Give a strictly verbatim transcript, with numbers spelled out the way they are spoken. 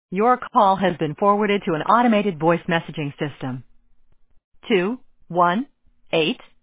Your call has been forwarded to an automated voice messaging system. Two one eight